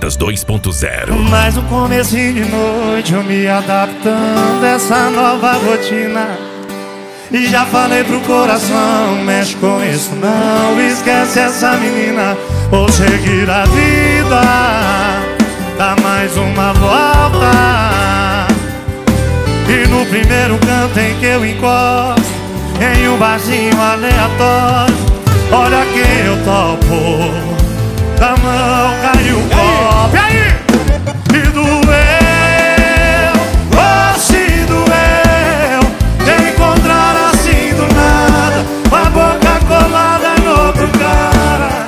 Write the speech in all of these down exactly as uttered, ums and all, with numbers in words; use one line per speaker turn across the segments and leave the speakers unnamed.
Pelotas dois ponto zero.
Mais um comecinho de noite, eu me adaptando a essa nova rotina. E já falei pro coração, mexe com isso não, esquece essa menina. Vou seguir a vida, dá mais uma volta. E no primeiro canto em que eu encosto, em um barzinho aleatório, olha quem eu topo, da mão caiu o copo. E aí? E doeu, oh se doeu, de encontrar assim do nada, com a boca colada em outro cara.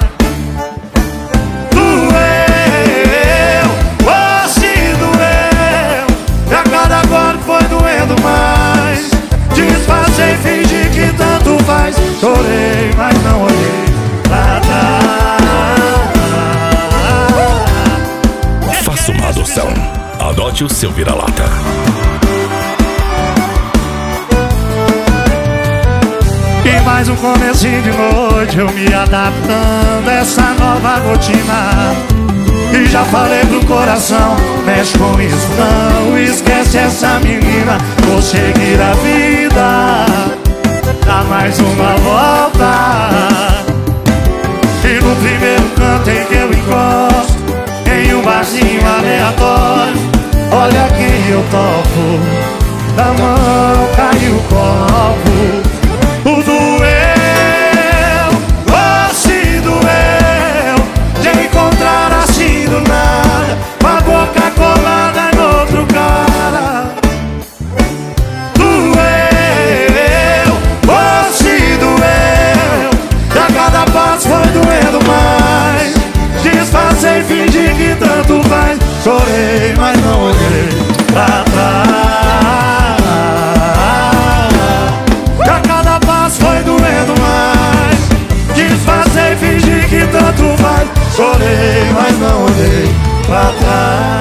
Doeu, oh se doeu, e a cada golpe foi doendo mais. Disfarcei, fingi que tanto faz, chorei, mas não olhei pra trás.
Faça uma adoção. Adote o seu vira-lata.
E mais um comecinho de noite, eu me adaptando a essa nova rotina. E já falei pro coração, mexe com isso não, esquece essa menina. Vou seguir a vida, dá mais uma volta. E no primeiro canto em que eu encosto, em um barzinho aleatório, olha quem eu topo, da mão caiu o copo. O doeu, oh se doeu, de encontrar assim do nada, com a boca colada em outro cara. Doeu, oh se doeu, e a cada passo foi doendo mais. Disfarcei, fingi que tanto faz, chorei, mas não olhei pra trás. E a cada passo foi doendo mais. Disfarcei, fingi que tanto faz, chorei, mas não olhei pra trás.